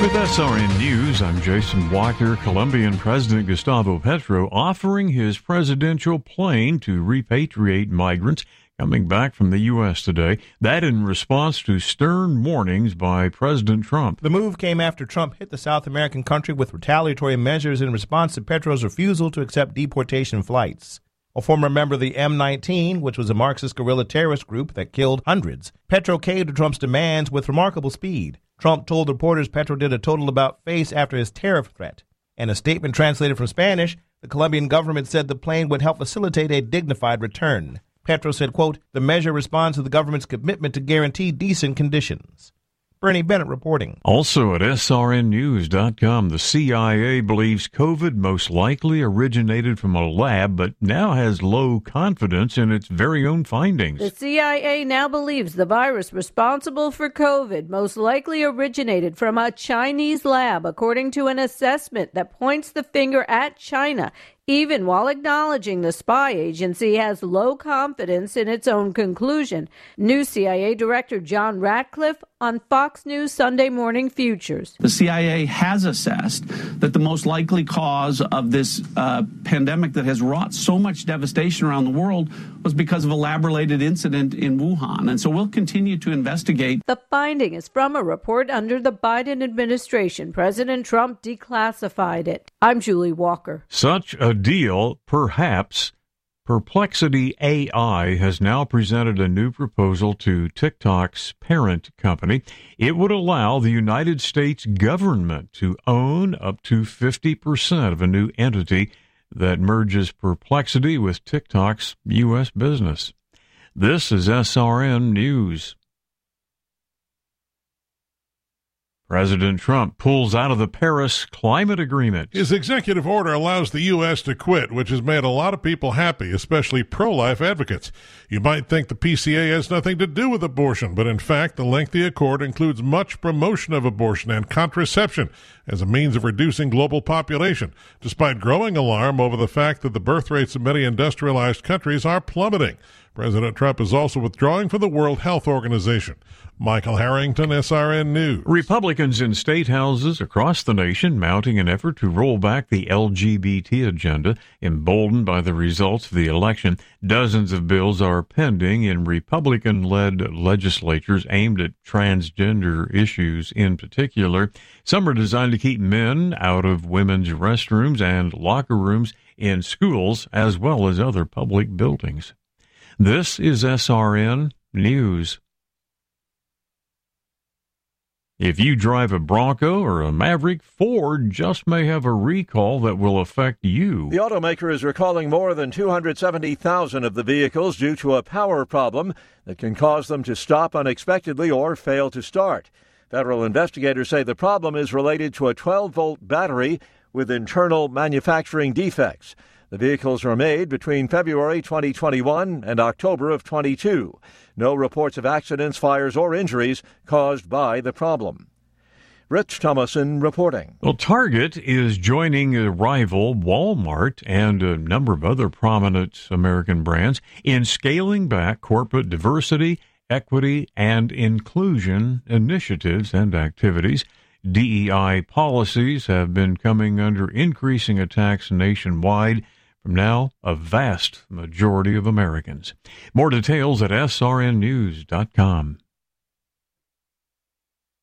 With SRN News, I'm Jason Walker. Colombian President Gustavo Petro offering his presidential plane to repatriate migrants coming back from the U.S. today. That in response to stern warnings by President Trump. The move came after Trump hit the South American country with retaliatory measures in response to Petro's refusal to accept deportation flights. A former member of the M19, which was a Marxist guerrilla terrorist group that killed hundreds, Petro caved to Trump's demands with remarkable speed. Trump told reporters Petro did a total about-face after his tariff threat. In a statement translated from Spanish, the Colombian government said the plane would help facilitate a dignified return. Petro said, quote, the measure responds to the government's commitment to guarantee decent conditions. Bernie Bennett reporting. Also at srnnews.com, the CIA believes COVID most likely originated from a lab, but now has low confidence in its very own findings. The CIA now believes the virus responsible for COVID most likely originated from a Chinese lab, according to an assessment that points the finger at China, even while acknowledging the spy agency has low confidence in its own conclusion. New CIA Director John Ratcliffe on Fox News Sunday Morning Futures. The CIA has assessed that the most likely cause of this pandemic that has wrought so much devastation around the world was because of a lab-related incident in Wuhan. And so we'll continue to investigate. The finding is from a report under the Biden administration. President Trump declassified it. I'm Julie Walker. Such a deal, perhaps. Perplexity AI has now presented a new proposal to TikTok's parent company. It would allow the United States government to own up to 50% of a new entity that merges Perplexity with TikTok's U.S. business. This is SRN News. President Trump pulls out of the Paris Climate Agreement. His executive order allows the U.S. to quit, which has made a lot of people happy, especially pro-life advocates. You might think the PCA has nothing to do with abortion, but in fact, the lengthy accord includes much promotion of abortion and contraception as a means of reducing global population, despite growing alarm over the fact that the birth rates of many industrialized countries are plummeting. President Trump is also withdrawing from the World Health Organization. Michael Harrington, SRN News. Republicans in state houses across the nation mounting an effort to roll back the LGBT agenda. Emboldened by the results of the election, dozens of bills are pending in Republican-led legislatures aimed at transgender issues in particular. Some are designed to keep men out of women's restrooms and locker rooms in schools as well as other public buildings. This is SRN News. If you drive a Bronco or a Maverick, Ford just may have a recall that will affect you. The automaker is recalling more than 270,000 of the vehicles due to a power problem that can cause them to stop unexpectedly or fail to start. Federal investigators say the problem is related to a 12-volt battery with internal manufacturing defects. The vehicles were made between February 2021 and October of 22. No reports of accidents, fires, or injuries caused by the problem. Rich Thomason reporting. Well, Target is joining a rival, Walmart, and a number of other prominent American brands in scaling back corporate diversity, equity, and inclusion initiatives and activities. DEI policies have been coming under increasing attacks nationwide from now a vast majority of Americans. More details at srnnews.com.